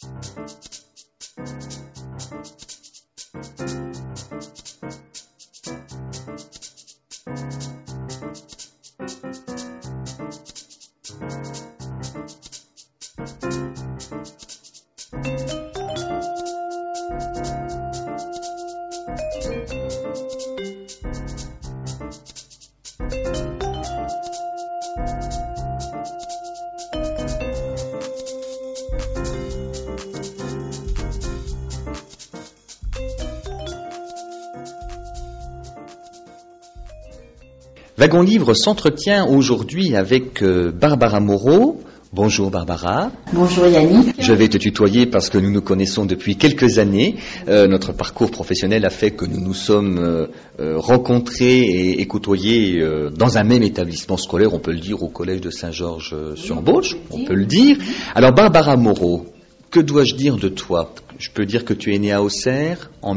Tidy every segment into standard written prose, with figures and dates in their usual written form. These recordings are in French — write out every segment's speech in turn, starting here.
Wagon Livre s'entretient aujourd'hui avec Barbara Moreau. Bonjour Barbara. Bonjour Yannick. Je vais te tutoyer parce que nous nous connaissons depuis quelques années. Notre parcours professionnel a fait que nous nous sommes rencontrés et côtoyés dans un même établissement scolaire, on peut le dire, au collège de Saint-Georges-sur-Bauge, on peut le dire. Alors Barbara Moreau, que dois-je dire de toi ? Je peux dire que tu es née à Auxerre en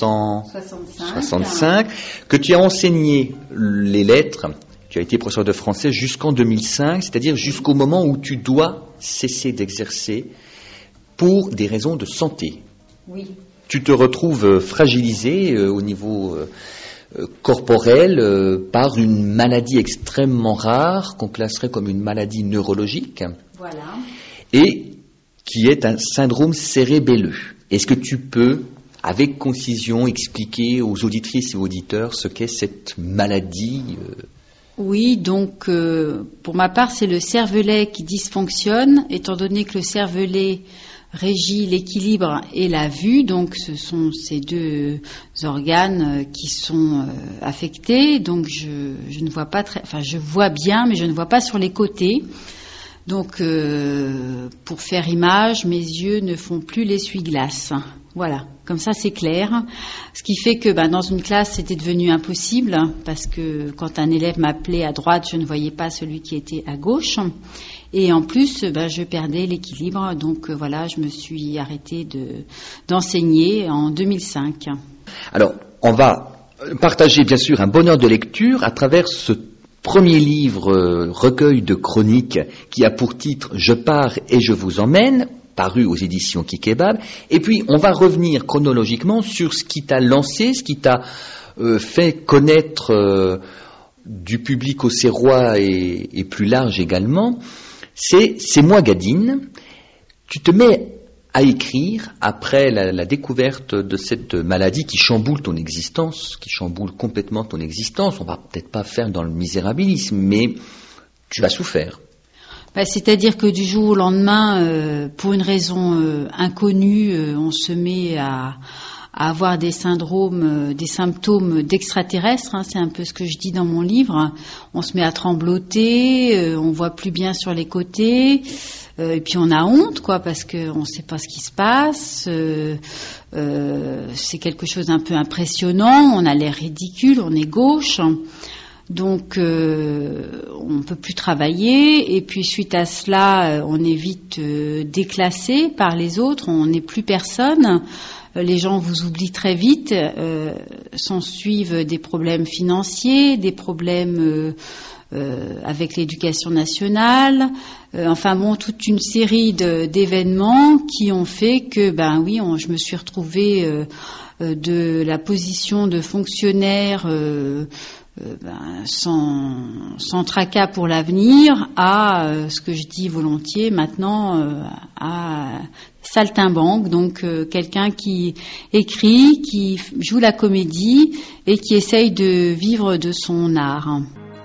1965, que tu as enseigné les lettres, tu as été professeur de français jusqu'en 2005, c'est-à-dire jusqu'au moment où tu dois cesser d'exercer pour des raisons de santé. Oui. Tu te retrouves fragilisé au niveau corporel par une maladie extrêmement rare qu'on classerait comme une maladie neurologique. Voilà. Et qui est un syndrome cérébelleux. Est-ce que tu peux, avec concision, expliquer aux auditrices et aux auditeurs ce qu'est cette maladie Oui, donc pour ma part, c'est le cervelet qui dysfonctionne, étant donné que le cervelet régit l'équilibre et la vue, donc ce sont ces deux organes qui sont affectés, donc je ne vois pas je vois bien, mais je ne vois pas sur les côtés. Donc, pour faire image, mes yeux ne font plus l'essuie-glace. Voilà, comme ça c'est clair. Ce qui fait que dans une classe, c'était devenu impossible, parce que quand un élève m'appelait à droite, je ne voyais pas celui qui était à gauche. Et en plus, je perdais l'équilibre. Donc voilà, je me suis arrêtée d'enseigner en 2005. Alors, on va partager bien sûr un bonheur de lecture à travers ce premier livre, recueil de chroniques, qui a pour titre « Je pars et je vous emmène », paru aux éditions Kikebab. Et puis, on va revenir chronologiquement sur ce qui t'a lancé, ce qui t'a fait connaître du public auxerrois et plus large également. C'est moi Gadine. Tu te mets à écrire après la découverte de cette maladie qui chamboule ton existence, qui chamboule complètement ton existence. On va peut-être pas faire dans le misérabilisme, mais tu as souffert. C'est-à-dire que du jour au lendemain, pour une raison inconnue, on se met à avoir des symptômes d'extraterrestres, c'est un peu ce que je dis dans mon livre. On se met à trembloter, on voit plus bien sur les côtés, et puis on a honte, parce qu'on ne sait pas ce qui se passe. C'est quelque chose d'un peu impressionnant, on a l'air ridicule, on est gauche. Donc, on ne peut plus travailler, et puis suite à cela, on est vite déclassé par les autres, on n'est plus personne. Les gens vous oublient très vite, s'en suivent des problèmes financiers, des problèmes avec l'éducation nationale, toute une série d'événements qui ont fait que, je me suis retrouvée de la position de fonctionnaire sans tracas pour l'avenir à ce que je dis volontiers maintenant à saltimbanque, donc quelqu'un qui écrit, qui joue la comédie et qui essaye de vivre de son art.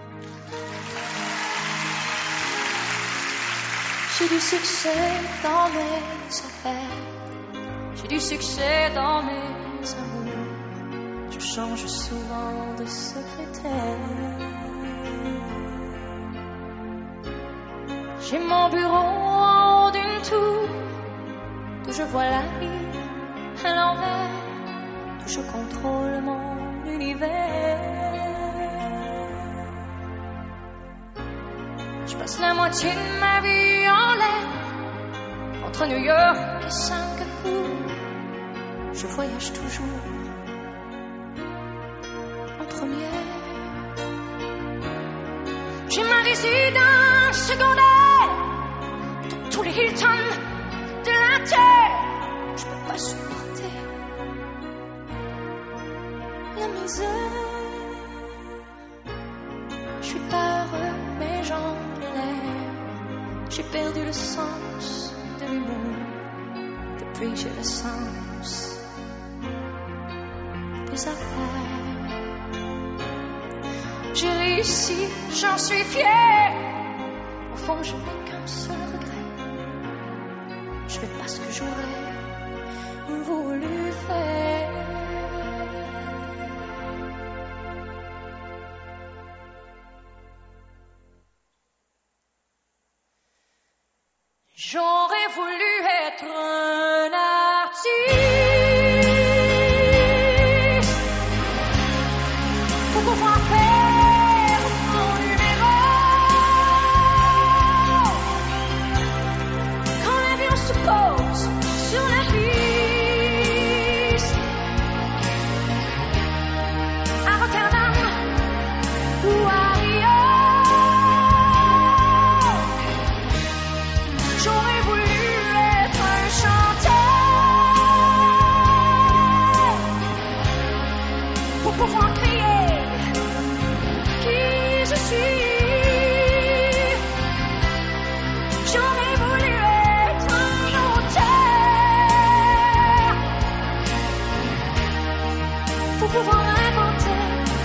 J'ai du succès dans mes affaires, j'ai du succès dans mes amours, je change souvent de secrétaire. J'ai mon bureau en haut d'une tour, d'où je vois la vie à l'envers, d'où je contrôle mon univers. Je passe la moitié de ma vie en l'air, entre New York et Singapour. Je voyage toujours en première. J'ai ma résidence secondaire dans tous les Hilton de la terre. misère. Je suis pas heureux, mais j'en ai l'air. J'ai perdu le sens de l'humour. Depuis j'ai le sens des affaires. J'ai réussi, j'en suis fière. Au fond, je n'ai qu'un seul regret. Je fais pas ce que j'aurais voulu faire. J'aurais voulu être un artiste pour pouvoir faire mon numéro. Quand l'avion se pose sur la piste, à Rotterdam ou à Rio, j'aurais voulu être un chanteur pour pouvoir crier qui je suis. J'aurais voulu être un auteur pour pouvoir inventer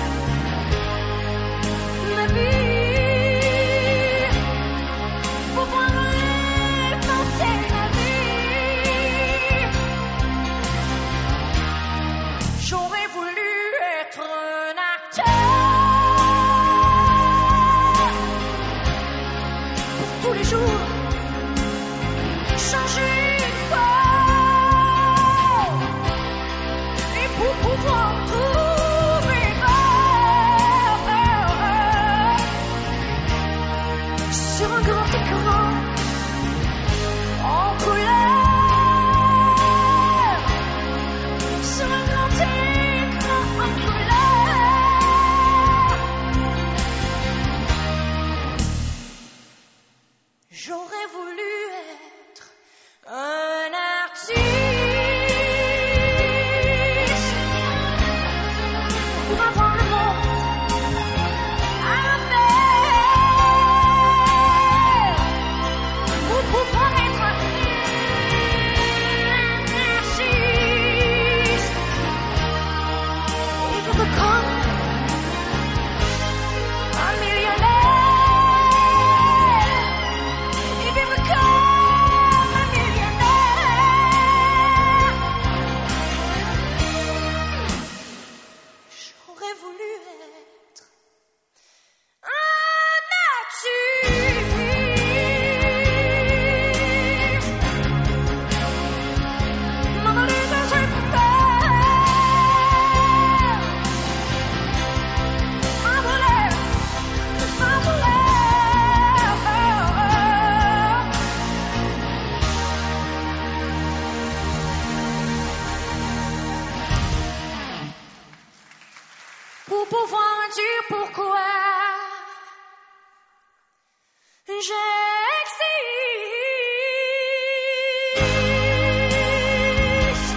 ma vie, pour pouvoir inventer ma vie. J'aurais voulu être un acteur pour tous les jours changer une fois et pour pouvoir trouver sur un grand écran en couleur, sur un grand écran en couleur. J'aurais voulu être un artiste pour avoir le monde à faire, pour pouvoir être anarchiste et vivre comme un millionnaire, et vivre comme un millionnaire. J'aurais voulu être un artiste. Mona Lisa, j'ai peur. Un voleur, un voleur. Pour pouvoir dire pourquoi j'existe.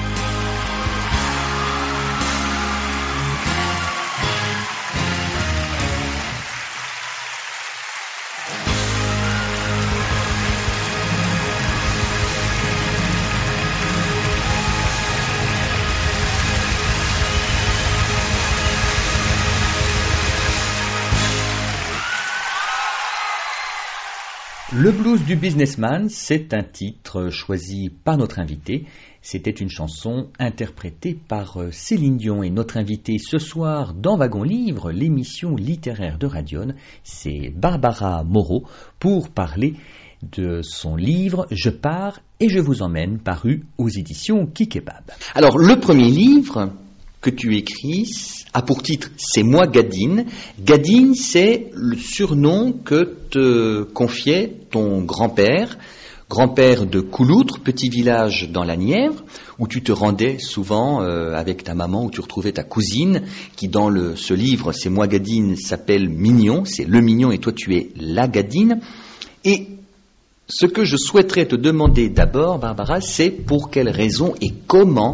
Le blues du businessman, c'est un titre choisi par notre invité. C'était une chanson interprétée par Céline Dion. Et notre invité ce soir dans Wagon Livre, l'émission littéraire de Radion, c'est Barbara Moreau pour parler de son livre « Je pars et je vous emmène » paru aux éditions Kikebab. Alors, le premier livre que tu écris a pour titre « C'est moi Gadine ». Gadine, c'est le surnom que te confiait ton grand-père de Couloutre, petit village dans la Nièvre, où tu te rendais souvent avec ta maman, où tu retrouvais ta cousine, qui dans ce livre « C'est moi Gadine » s'appelle Mignon, c'est le Mignon et toi tu es la Gadine. Et ce que je souhaiterais te demander d'abord, Barbara, c'est pour quelles raisons et comment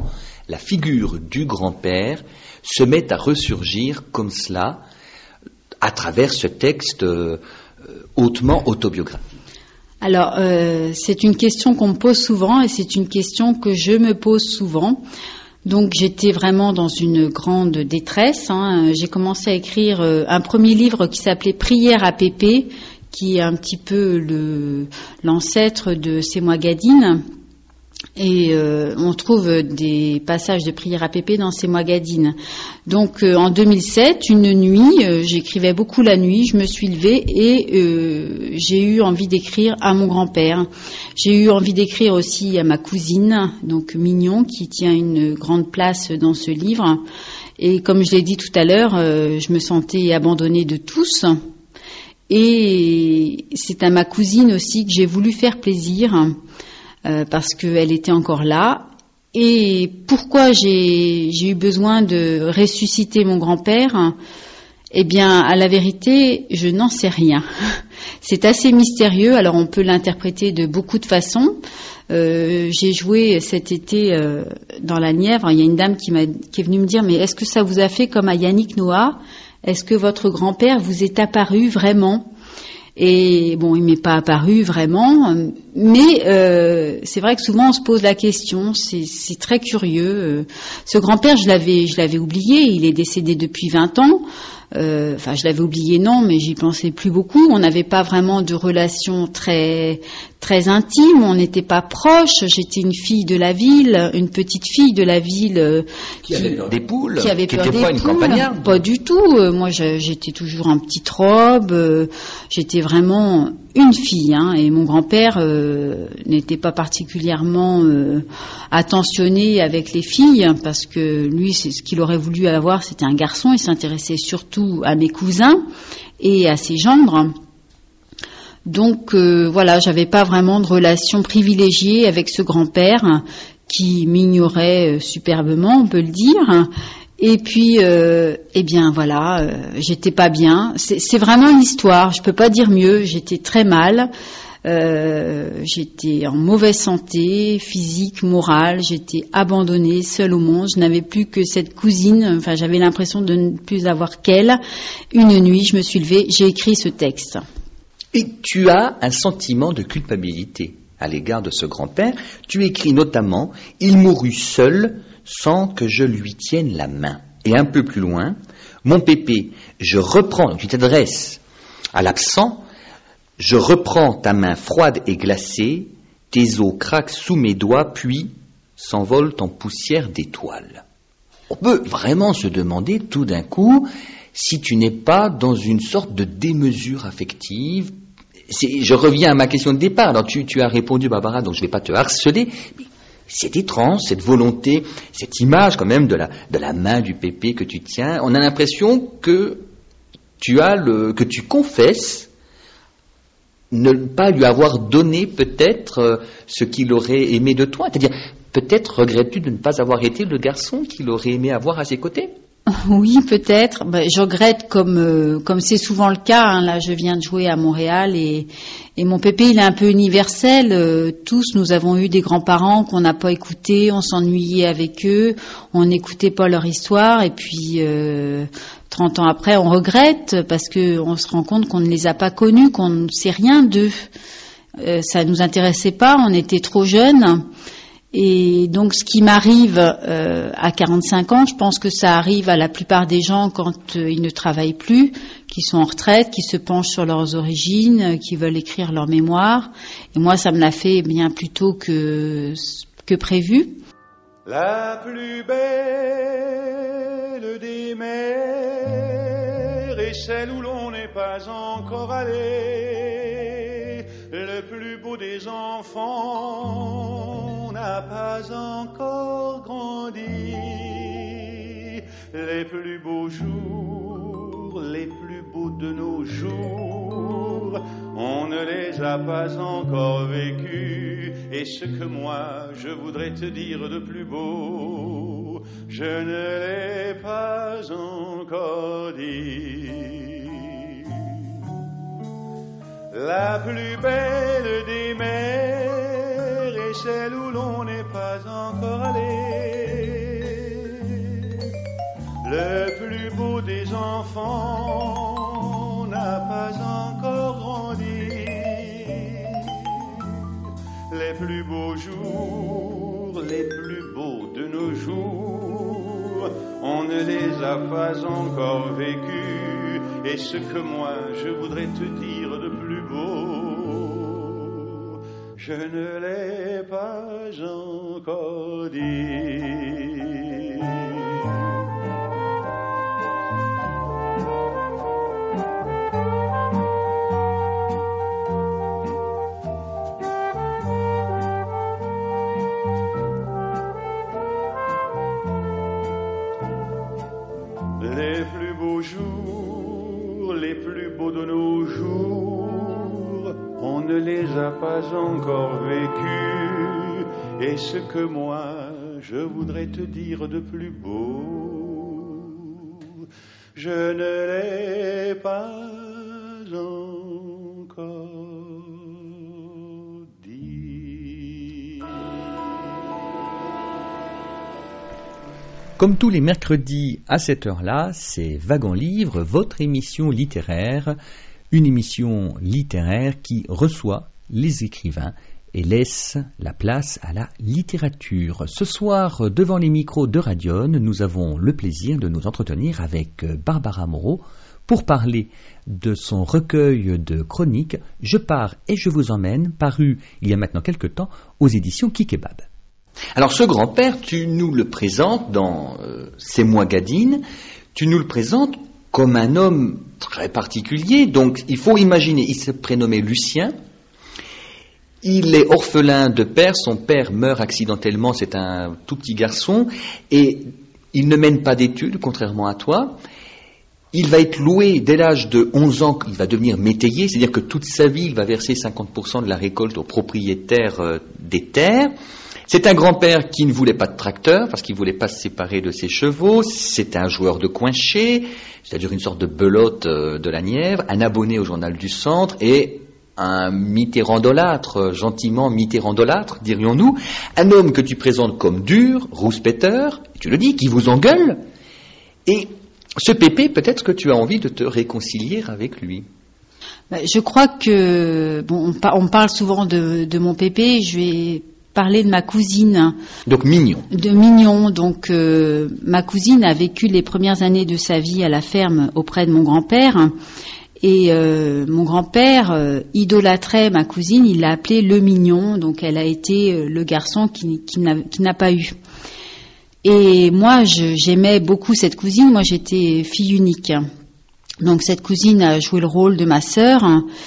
la figure du grand-père se met à ressurgir comme cela à travers ce texte hautement autobiographique? Alors, c'est une question qu'on me pose souvent et c'est une question que je me pose souvent. Donc, j'étais vraiment dans une grande détresse. J'ai commencé à écrire un premier livre qui s'appelait Prière à Pépé, qui est un petit peu l'ancêtre de C'est moi Gadine. Et on trouve des passages de Prière à Pépé dans C'est moi Gadine. Donc en 2007, une nuit, j'écrivais beaucoup la nuit, je me suis levée et j'ai eu envie d'écrire à mon grand-père. J'ai eu envie d'écrire aussi à ma cousine, donc Mignon, qui tient une grande place dans ce livre. Et comme je l'ai dit tout à l'heure, je me sentais abandonnée de tous. Et c'est à ma cousine aussi que j'ai voulu faire plaisir. Parce qu'elle était encore là. Et pourquoi j'ai eu besoin de ressusciter mon grand-père? Eh bien, à la vérité, je n'en sais rien. C'est assez mystérieux, alors on peut l'interpréter de beaucoup de façons. J'ai joué cet été dans la Nièvre. Il y a une dame qui est venue me dire « Mais est-ce que ça vous a fait comme à Yannick Noah? Est-ce que votre grand-père vous est apparu vraiment ?» Et bon, il m'est pas apparu vraiment, mais c'est vrai que souvent on se pose la question. C'est très curieux. Ce grand-père, je l'avais oublié. Il est décédé depuis 20 ans. Enfin, je l'avais oublié, non, mais j'y pensais plus beaucoup. On n'avait pas vraiment de relation très très intime. On n'était pas proches. J'étais une fille de la ville, une petite fille de la ville qui avait peur des poules, qui avait peur des pas poules. Une campagnarde. Pas du tout. Moi, j'étais toujours en petite robe. J'étais vraiment une fille, et mon grand-père n'était pas particulièrement attentionné avec les filles, parce que lui, c'est ce qu'il aurait voulu avoir, c'était un garçon. Il s'intéressait surtout à mes cousins et à ses gendres. Donc voilà, j'avais pas vraiment de relation privilégiée avec ce grand-père qui m'ignorait superbement, on peut le dire. Et puis, eh bien voilà, j'étais pas bien. C'est vraiment une histoire. Je peux pas dire mieux. J'étais très mal. J'étais en mauvaise santé, physique, morale. J'étais abandonnée, seule au monde. Je n'avais plus que cette cousine. Enfin, j'avais l'impression de ne plus avoir qu'elle. Une nuit, je me suis levée. J'ai écrit ce texte. Et tu as un sentiment de culpabilité à l'égard de ce grand-père. Tu écris notamment « Il mourut seul ». Sans que je lui tienne la main. Et un peu plus loin, mon Pépé, je reprends, tu t'adresses à l'absent, je reprends ta main froide et glacée, tes os craquent sous mes doigts, puis s'envolent en poussière d'étoiles. On peut vraiment se demander tout d'un coup si tu n'es pas dans une sorte de démesure affective. Je reviens à ma question de départ. Alors tu as répondu, Barbara, donc je ne vais pas te harceler. C'est étrange, cette volonté, cette image quand même de la main du Pépé que tu tiens. On a l'impression que que tu confesses ne pas lui avoir donné peut-être ce qu'il aurait aimé de toi. C'est-à-dire, peut-être regrettes-tu de ne pas avoir été le garçon qu'il aurait aimé avoir à ses côtés? Oui, peut-être. Je regrette comme c'est souvent le cas. Là, je viens de jouer à Montréal et mon Pépé, il est un peu universel. Tous, nous avons eu des grands-parents qu'on n'a pas écoutés, on s'ennuyait avec eux, on n'écoutait pas leur histoire et puis 30 ans après, on regrette parce que on se rend compte qu'on ne les a pas connus, qu'on ne sait rien d'eux. Ça nous intéressait pas, on était trop jeunes. Et donc ce qui m'arrive à 45 ans, je pense que ça arrive à la plupart des gens quand ils ne travaillent plus, qui sont en retraite, qui se penchent sur leurs origines, qui veulent écrire leur mémoire. Et moi, ça me l'a fait bien plus tôt que prévu. La plus belle des mers est celle où l'on n'est pas encore allé. Le plus beau des enfants n'a pas encore grandi. Les plus beaux jours, les plus beaux de nos jours, on ne les a pas encore vécus. Et ce que moi je voudrais te dire de plus beau, je ne l'ai pas encore dit. La plus belle des mers est celle où l'on n'est pas encore allé. enfant n'a pas encore grandi. Les plus beaux jours, les plus beaux de nos jours, on ne les a pas encore vécus. Et ce que moi je voudrais te dire de plus beau, je ne l'ai pas encore dit. Les plus beaux jours, les plus beaux de nos jours, on ne les a pas encore vécus. Et ce que moi je voudrais te dire de plus beau, je ne l'ai pas encore dit. Comme tous les mercredis à cette heure-là, c'est Wagon Livre, votre émission littéraire, une émission littéraire qui reçoit les écrivains et laisse la place à la littérature. Ce soir, devant les micros de Radion, nous avons le plaisir de nous entretenir avec Barbara Moreau pour parler de son recueil de chroniques « Je pars et je vous emmène », paru il y a maintenant quelque temps aux éditions Kikebab. Alors ce grand-père, tu nous le présentes dans C'est moi Gadine, tu nous le présentes comme un homme très particulier, donc il faut imaginer, il s'est prénommé Lucien, il est orphelin de père, son père meurt accidentellement, c'est un tout petit garçon, et il ne mène pas d'études, contrairement à toi. Il va être loué dès l'âge de 11 ans, il va devenir métayer, c'est-à-dire que toute sa vie, il va verser 50% de la récolte aux propriétaires des terres. C'est un grand-père qui ne voulait pas de tracteur, parce qu'il ne voulait pas se séparer de ses chevaux. C'est un joueur de coinché, c'est-à-dire une sorte de belote de la Nièvre, un abonné au journal du Centre et un mitterrandolâtre, gentiment mitterrandolâtre, dirions-nous. Un homme que tu présentes comme dur, rouspéteur, tu le dis, qui vous engueule. Et ce Pépé, peut-être que tu as envie de te réconcilier avec lui. Je crois que, bon, on parle souvent de mon Pépé, je vais parler de ma cousine. Donc Mignon. De Mignon. Donc ma cousine a vécu les premières années de sa vie à la ferme auprès de mon grand-père. Et mon grand-père idolâtrait ma cousine, il l'a appelée le Mignon. Donc elle a été le garçon qui n'a pas eu. Et moi, j'aimais beaucoup cette cousine. Moi, j'étais fille unique. Donc cette cousine a joué le rôle de ma sœur.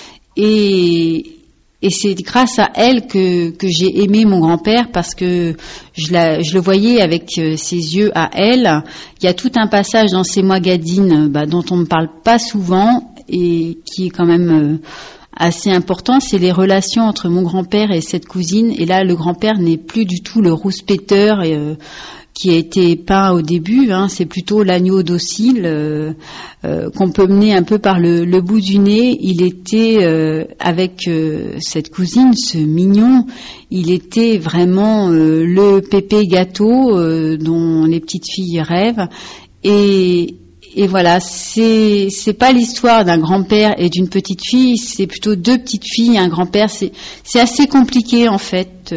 Et c'est grâce à elle que j'ai aimé mon grand-père, parce que je le voyais avec ses yeux à elle. Il y a tout un passage dans C'est moi Gadine dont on ne parle pas souvent et qui est quand même assez important. C'est les relations entre mon grand-père et cette cousine. Et là, le grand-père n'est plus du tout le rouspéteur qui a été peint au début, c'est plutôt l'agneau docile qu'on peut mener un peu par le bout du nez. Il était avec cette cousine, ce Mignon, il était vraiment le Pépé gâteau dont les petites filles rêvent. Et voilà, c'est pas l'histoire d'un grand-père et d'une petite fille, c'est plutôt deux petites filles et un grand-père. C'est assez compliqué en fait.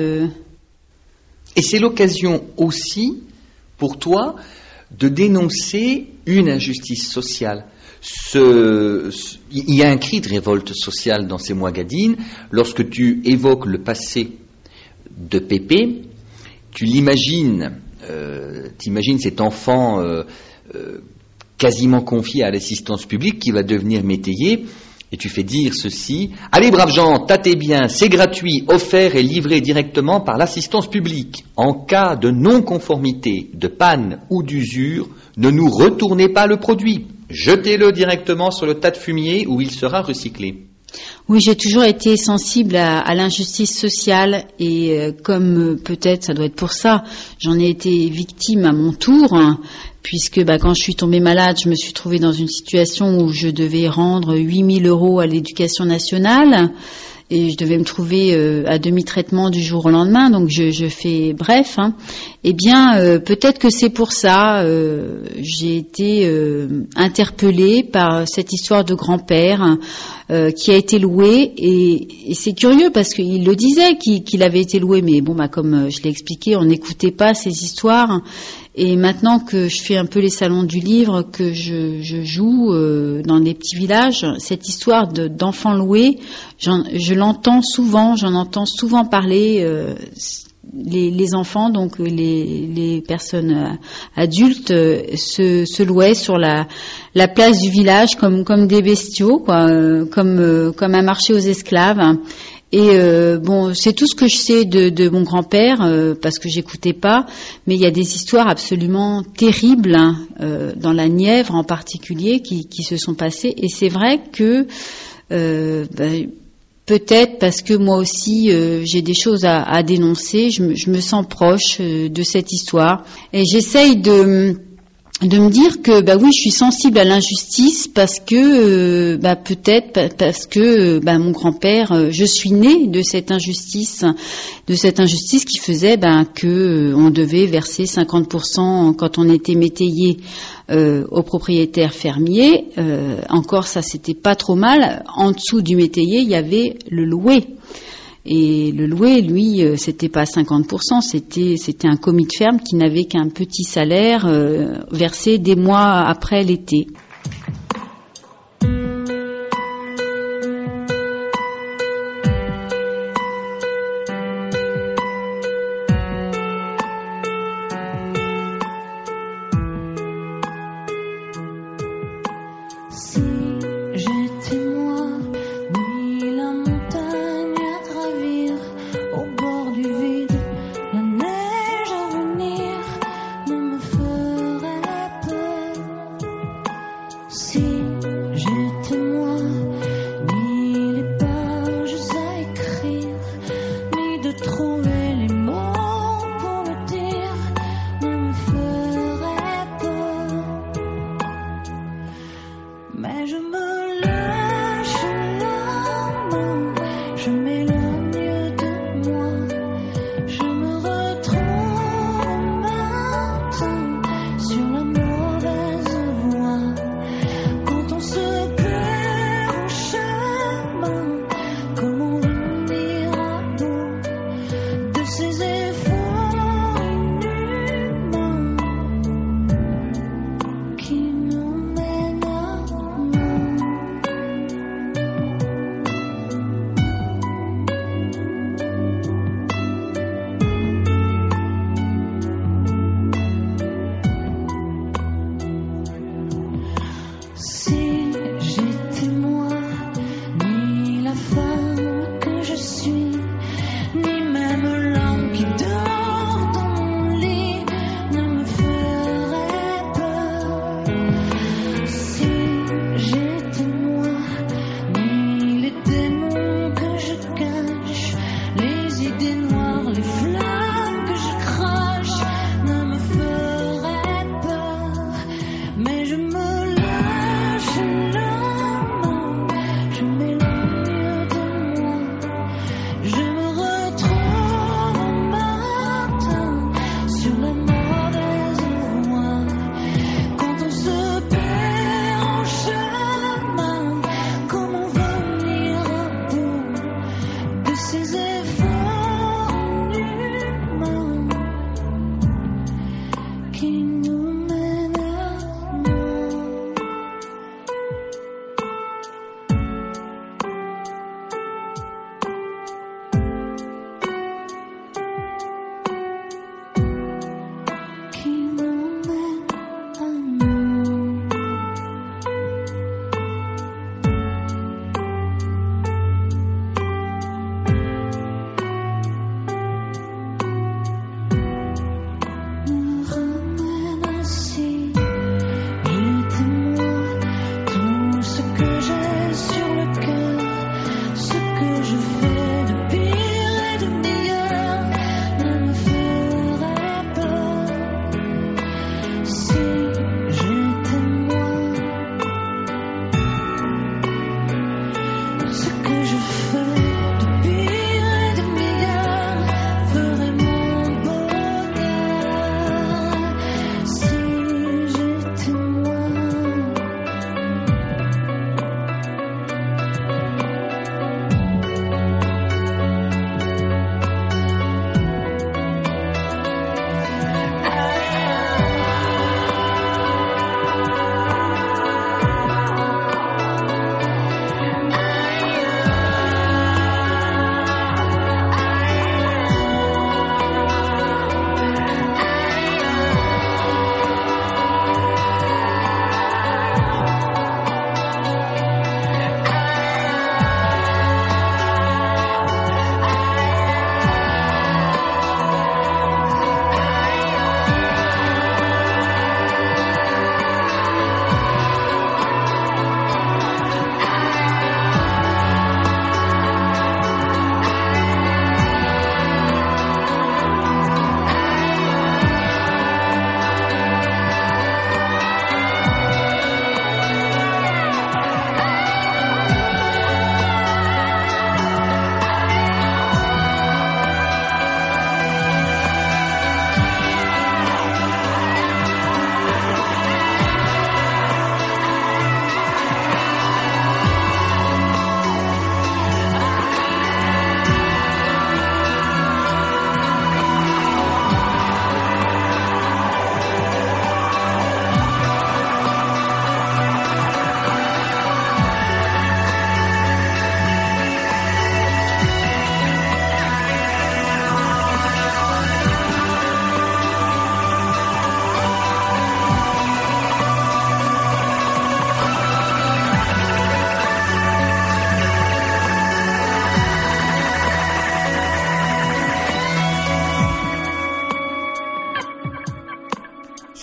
Et c'est l'occasion aussi, pour toi, de dénoncer une injustice sociale. Il y a un cri de révolte sociale dans C'est moi Gadine. Lorsque tu évoques le passé de Pépé, tu l'imagines, t'imagines cet enfant quasiment confié à l'assistance publique qui va devenir métayer. Et tu fais dire ceci: allez braves gens, tâtez bien, c'est gratuit, offert et livré directement par l'assistance publique. En cas de non-conformité, de panne ou d'usure, ne nous retournez pas le produit. Jetez-le directement sur le tas de fumier où il sera recyclé. Oui, j'ai toujours été sensible à l'injustice sociale et comme peut-être ça doit être pour ça, j'en ai été victime à mon tour, puisque quand je suis tombée malade, je me suis trouvée dans une situation où je devais rendre 8 000 € à l'éducation nationale et je devais me trouver à demi-traitement du jour au lendemain, donc je fais bref. Eh bien, peut-être que c'est pour ça. J'ai été interpellée par cette histoire de grand-père qui a été loué, et c'est curieux parce qu'il le disait qu'il avait été loué, mais bon, comme je l'ai expliqué, on n'écoutait pas ces histoires. Et maintenant que je fais un peu les salons du livre, que je joue dans des petits villages, cette histoire d'enfants loués, j'en entends souvent parler. Les enfants, donc les personnes adultes, se louaient sur la place du village comme des bestiaux, quoi, comme un marché aux esclaves. Et c'est tout ce que je sais de mon grand-père, parce que j'écoutais pas, mais il y a des histoires absolument terribles dans la Nièvre en particulier qui se sont passées. Et c'est vrai que peut-être parce que moi aussi j'ai des choses à dénoncer, je me sens proche de cette histoire, et j'essaye de me dire que oui, je suis sensible à l'injustice parce que peut-être parce que mon grand-père, je suis née de cette injustice qui faisait que on devait verser 50% quand on était métayer aux propriétaires fermiers. Encore ça, c'était pas trop mal. En dessous du métayer, il y avait le loué. Et le loué, lui, c'était pas 50%, c'était un commis de ferme qui n'avait qu'un petit salaire versé des mois après l'été.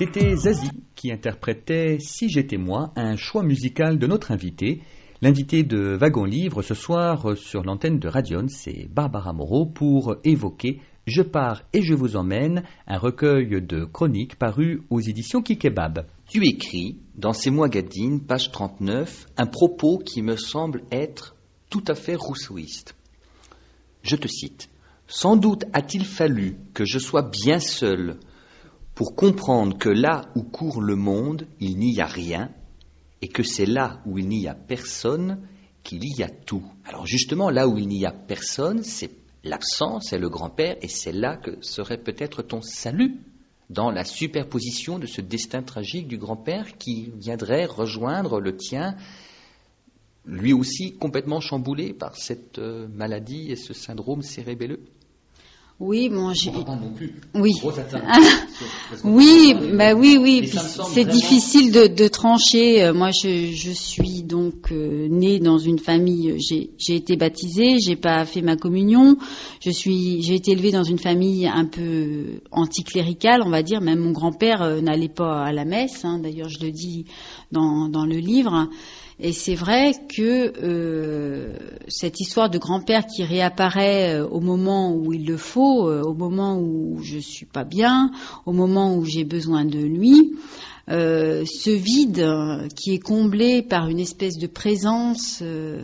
C'était Zazie qui interprétait Si j'étais moi, un choix musical de notre invité. L'invité de Wagon Livre ce soir sur l'antenne de Radion, c'est Barbara Moreau pour évoquer Je pars et je vous emmène, un recueil de chroniques paru aux éditions Kikebab. Tu écris, dans ces mois Gadine, page 39, un propos qui me semble être tout à fait rousseauiste. Je te cite. « Sans doute a-t-il fallu que je sois bien seul pour comprendre que là où court le monde, il n'y a rien, et que c'est là où il n'y a personne qu'il y a tout. » Alors justement, là où il n'y a personne, c'est l'absence, c'est le grand-père, et c'est là que serait peut-être ton salut, dans la superposition de ce destin tragique du grand-père qui viendrait rejoindre le tien, lui aussi complètement chamboulé par cette maladie et ce syndrome cérébelleux. Oui, bon, j'ai. Pas non plus. Oui. Oui, oui. Puis c'est difficile de trancher. Moi, je suis donc née dans une famille. J'ai été baptisée. J'ai pas fait ma communion. J'ai été élevée dans une famille un peu anticléricale, on va dire. Même mon grand-père n'allait pas à la messe. Hein, d'ailleurs, je le dis dans le livre. Et c'est vrai que cette histoire de grand-père qui réapparaît au moment où il le faut, au moment où je suis pas bien, au moment où j'ai besoin de lui, ce vide qui est comblé par une espèce de présence,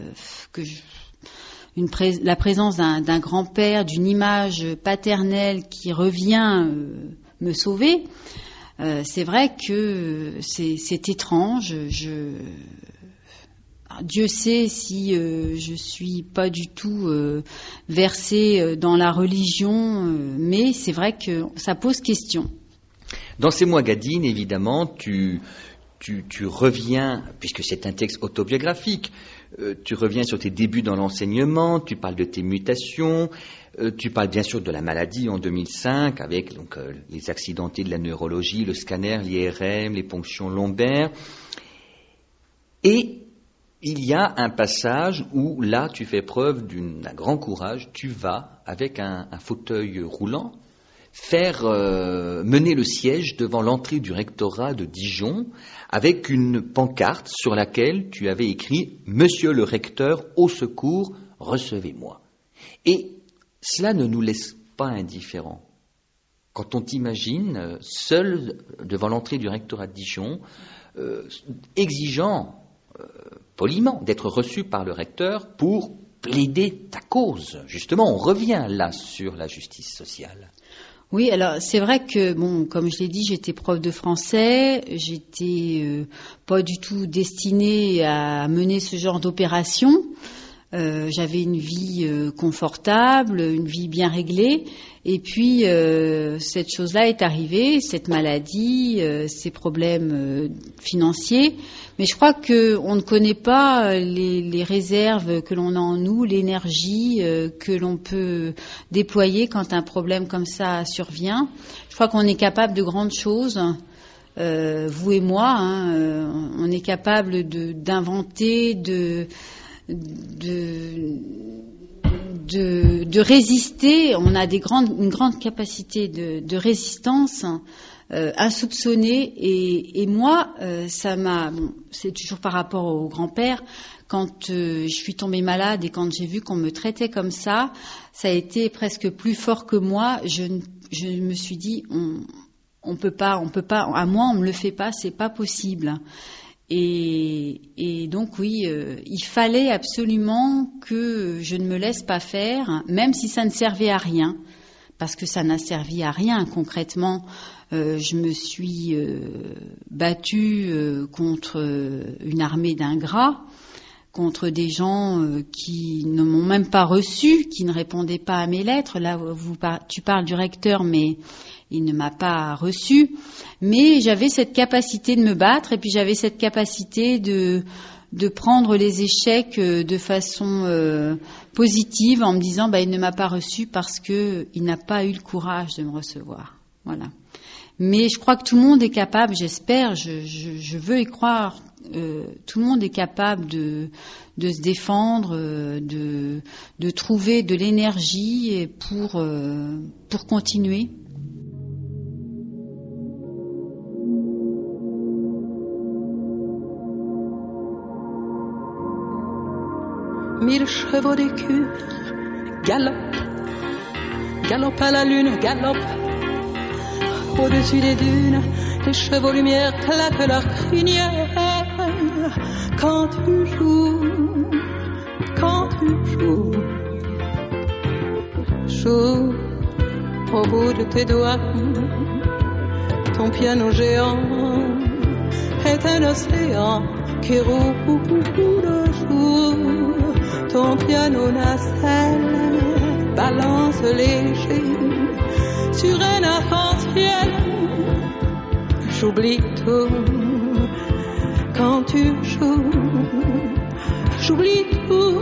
la présence d'un grand-père, d'une image paternelle qui revient me sauver, c'est vrai que c'est étrange. Dieu sait si je suis pas du tout versée dans la religion, mais c'est vrai que ça pose question. Dans ces mois Gadine, évidemment, tu reviens, puisque c'est un texte autobiographique, tu reviens sur tes débuts dans l'enseignement, tu parles de tes mutations, tu parles bien sûr de la maladie en 2005, avec donc, les accidentés de la neurologie, le scanner, l'IRM, les ponctions lombaires, et il y a un passage où là tu fais preuve d'un grand courage, tu vas avec un fauteuil roulant mener le siège devant l'entrée du rectorat de Dijon avec une pancarte sur laquelle tu avais écrit « Monsieur le recteur, au secours, recevez-moi ». Et cela ne nous laisse pas indifférents. Quand on t'imagine seul devant l'entrée du rectorat de Dijon, exigeant poliment d'être reçu par le recteur pour plaider ta cause. Justement, on revient là sur la justice sociale. Oui, alors c'est vrai que, bon, comme je l'ai dit, j'étais prof de français, j'étais pas du tout destinée à mener ce genre d'opération. J'avais une vie confortable, une vie bien réglée, et puis cette chose-là est arrivée, cette maladie, ces problèmes financiers. Mais je crois que on ne connaît pas les réserves que l'on a en nous, l'énergie que l'on peut déployer quand un problème comme ça survient. Je crois qu'on est capable de grandes choses. Vous et moi, hein, on est capable d'inventer, de résister. On a une grande capacité de résistance insoupçonnée. Et moi, ça m'a. Bon, c'est toujours par rapport au grand-père. Quand je suis tombée malade et quand j'ai vu qu'on me traitait comme ça a été presque plus fort que moi. Je me suis dit, on peut pas. À moi, on me le fait pas. C'est pas possible. Et donc oui, il fallait absolument que je ne me laisse pas faire, même si ça ne servait à rien, parce que ça n'a servi à rien concrètement. Je me suis battue contre une armée d'ingrats, contre des gens qui ne m'ont même pas reçu, qui ne répondaient pas à mes lettres. Là, tu parles du recteur, mais il ne m'a pas reçu. Mais j'avais cette capacité de me battre, et puis j'avais cette capacité de prendre les échecs de façon positive, en me disant il ne m'a pas reçu parce que il n'a pas eu le courage de me recevoir. Voilà. Mais je crois que tout le monde est capable, j'espère, je veux y croire, tout le monde est capable de se défendre, de trouver de l'énergie pour continuer. 1000 chevaux d'écu, galop, galop à la lune, galop. Au-dessus des dunes, les chevaux lumière claquent leur crinière. Quand tu joues, joue au bout de tes doigts. Ton piano géant est un océan qui roule le jour. Ton piano nacelle balance léger sur un arc-en-ciel. J'oublie tout quand tu joues. J'oublie tout.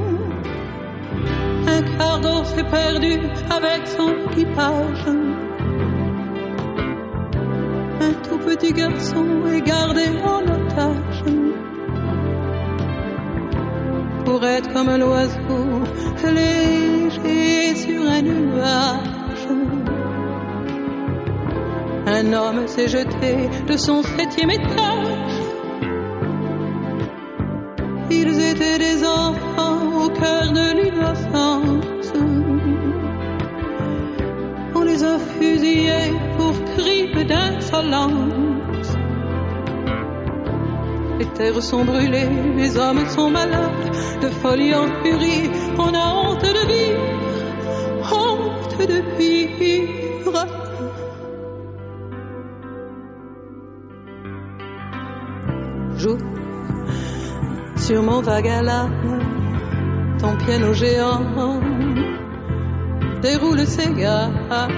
Un cargo s'est perdu avec son équipage. Un tout petit garçon est gardé en otage. Pour être comme l'oiseau léger sur un nuage. Un homme s'est jeté de son 7e étage. Ils étaient des enfants au cœur de l'innocence. On les a fusillés pour crime d'insolence. Les terres sont brûlées, les hommes sont malades. De folie en furie, on a honte de vivre, honte de vivre. Joue sur mon vague à l'âme, ton piano géant déroule ses gammes.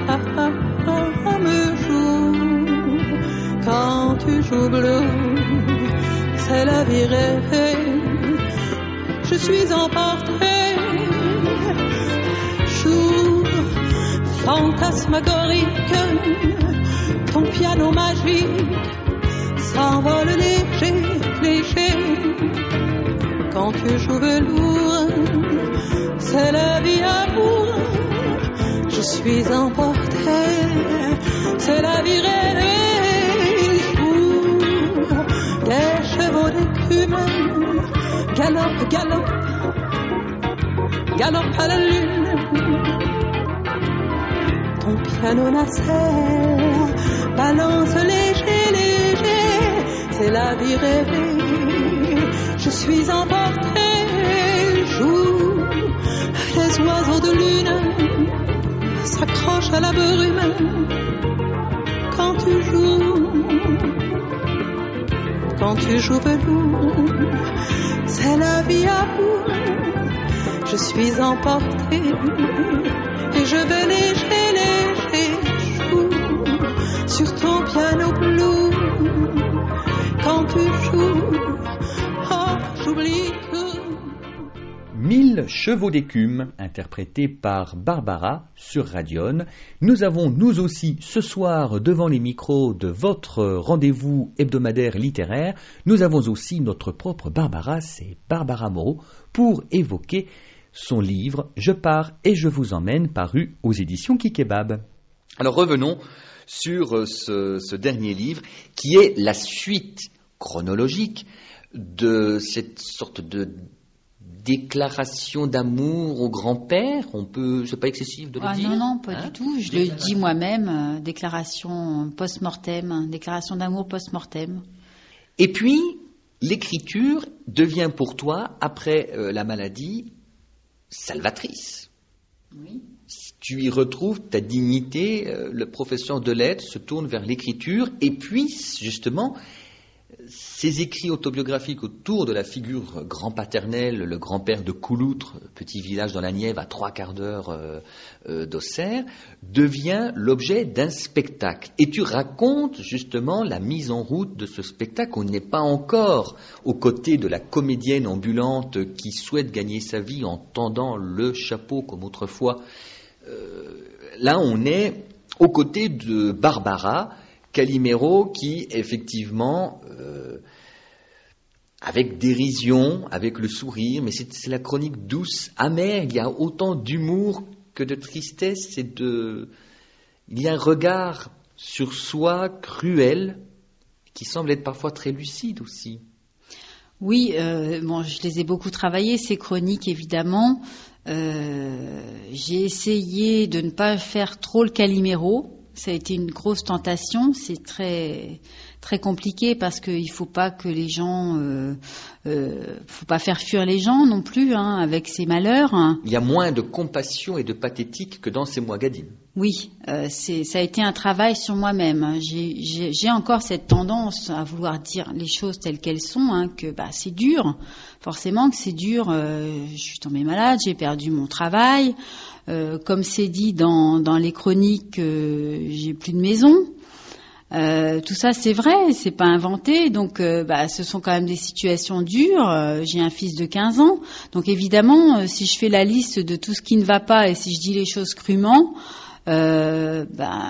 Joue quand tu joues bleu, c'est la vie rêvée. Je suis emporté. Joue fantasmagorique, ton piano magique s'envole léger, léger. Quand tu joues velours, c'est la vie amour. Je suis emporté, c'est la vie rêvée. Joue des chevaux d'écume, galop, galop, galop à la lune. Ton piano nacelle balance léger, léger. C'est la vie rêvée. Je suis emporté, joue. Les oiseaux de lune s'accrochent à la brume. Quand tu joues velours, c'est la vie à bout. Je suis emporté et je vais léger, léger. Joue sur ton piano bleu. Quand tu joues, oh, j'oublie tout. 1000 chevaux d'écume, interprété par Barbara sur Radion. Nous avons, nous aussi, ce soir, devant les micros de votre rendez-vous hebdomadaire littéraire, nous avons aussi notre propre Barbara, c'est Barbara Moreau, pour évoquer son livre « Je pars et je vous emmène » paru aux éditions Kikebab. Alors revenons sur ce dernier livre, qui est la suite chronologique de cette sorte de déclaration d'amour au grand-père. C'est pas excessif de le dire. Non, pas du tout. Je le dis moi-même, déclaration post-mortem, déclaration d'amour post-mortem. Et puis, l'écriture devient pour toi, après la maladie, salvatrice. Oui. Tu y retrouves ta dignité, le professeur de lettres se tourne vers l'écriture, et puis, justement, ces écrits autobiographiques autour de la figure grand-paternelle, le grand-père de Couloutre, petit village dans la Nièvre à 3/4 d'heure d'Auxerre, devient l'objet d'un spectacle. Et tu racontes justement la mise en route de ce spectacle. On n'est pas encore aux côtés de la comédienne ambulante qui souhaite gagner sa vie en tendant le chapeau comme autrefois. Là, on est aux côtés de Barbara Calimero qui, effectivement, avec dérision, avec le sourire, mais c'est la chronique douce, amère, il y a autant d'humour que de tristesse, il y a un regard sur soi cruel, qui semble être parfois très lucide aussi. Oui, je les ai beaucoup travaillées, ces chroniques, évidemment. J'ai essayé de ne pas faire trop le Calimero. Ça a été une grosse tentation. C'est très très compliqué parce qu'il faut pas que les gens, faut pas faire fuir les gens non plus avec ces malheurs. Il y a moins de compassion et de pathétique que dans ces Moagadines. Oui, ça a été un travail sur moi-même. J'ai encore cette tendance à vouloir dire les choses telles qu'elles sont, que c'est dur. Forcément que c'est dur. Je suis tombée malade, j'ai perdu mon travail. Comme c'est dit dans les chroniques, j'ai plus de maison. Tout ça, c'est vrai, c'est pas inventé. Donc, ce sont quand même des situations dures. J'ai un fils de 15 ans. Donc, évidemment, si je fais la liste de tout ce qui ne va pas et si je dis les choses crûment, ça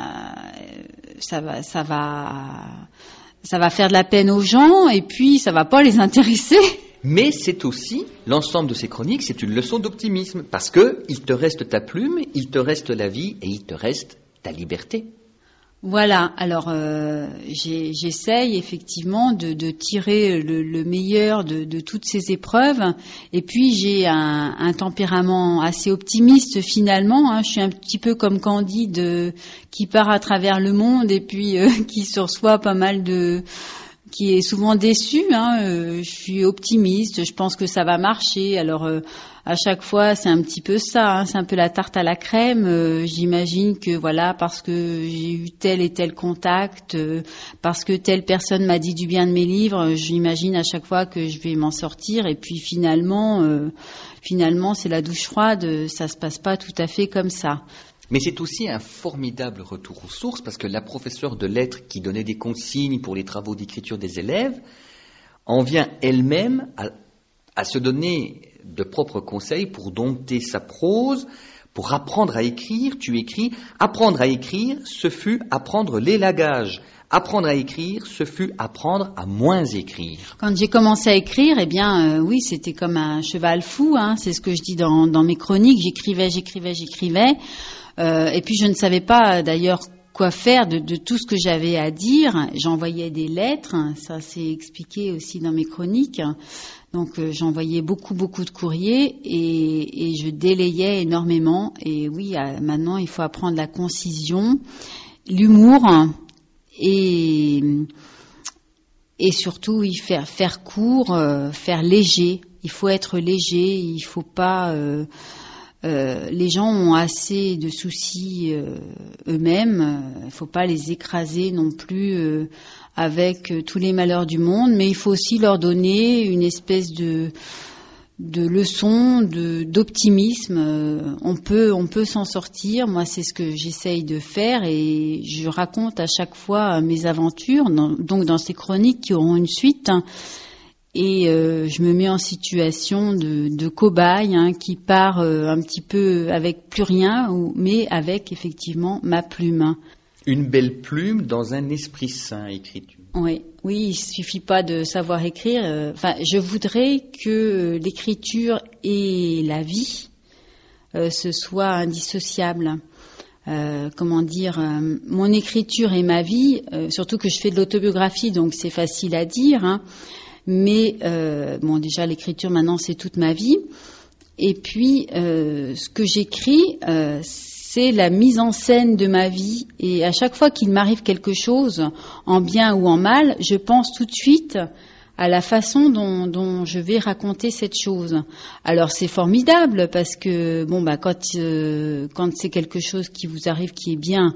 va faire de la peine aux gens et puis ça va pas les intéresser. Mais c'est aussi, l'ensemble de ces chroniques, c'est une leçon d'optimisme parce que il te reste ta plume, il te reste la vie et il te reste ta liberté. Voilà, alors j'essaye effectivement de tirer le meilleur de toutes ces épreuves et puis j'ai un tempérament assez optimiste finalement, je suis un petit peu comme Candide qui part à travers le monde et puis qui se reçoit pas mal qui est souvent déçu. Je suis optimiste, je pense que ça va marcher. Alors à chaque fois, c'est un petit peu ça, c'est un peu la tarte à la crème. J'imagine que voilà, parce que j'ai eu tel et tel contact, parce que telle personne m'a dit du bien de mes livres, j'imagine à chaque fois que je vais m'en sortir. Et puis finalement, c'est la douche froide. Ça se passe pas tout à fait comme ça. Mais c'est aussi un formidable retour aux sources parce que la professeure de lettres qui donnait des consignes pour les travaux d'écriture des élèves en vient elle-même à se donner de propres conseils pour dompter sa prose, pour apprendre à écrire. Tu écris, apprendre à écrire, ce fut apprendre l'élagage. Apprendre à écrire, ce fut apprendre à moins écrire. Quand j'ai commencé à écrire, oui, c'était comme un cheval fou, c'est ce que je dis dans mes chroniques. J'écrivais. Et puis je ne savais pas d'ailleurs quoi faire de tout ce que j'avais à dire. J'envoyais des lettres, ça s'est expliqué aussi dans mes chroniques. Donc j'envoyais beaucoup de courriers et je délayais énormément. Et oui, maintenant il faut apprendre la concision, l'humour et surtout faire court, faire léger. Il faut être léger, il faut pas... les gens ont assez de soucis eux-mêmes, il ne faut pas les écraser non plus avec tous les malheurs du monde, mais il faut aussi leur donner une espèce de leçon, d'optimisme. On peut s'en sortir. Moi, c'est ce que j'essaye de faire et je raconte à chaque fois mes aventures, donc dans ces chroniques qui auront une suite. Et je me mets en situation de cobaye qui part un petit peu avec plus rien, mais avec effectivement ma plume. Une belle plume dans un esprit sain, écris-tu. Oui, il suffit pas de savoir écrire. Je voudrais que l'écriture et la vie ce soit indissociable. Mon écriture et ma vie, surtout que je fais de l'autobiographie, donc c'est facile à dire. Mais déjà l'écriture maintenant c'est toute ma vie. Et puis ce que j'écris, c'est la mise en scène de ma vie. Et à chaque fois qu'il m'arrive quelque chose, en bien ou en mal, je pense tout de suite à la façon dont je vais raconter cette chose. Alors c'est formidable parce que quand c'est quelque chose qui vous arrive qui est bien,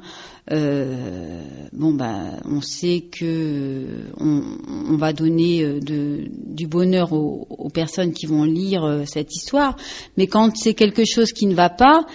on sait que on va donner du bonheur aux personnes qui vont lire cette histoire. Mais quand c'est quelque chose qui ne va pas,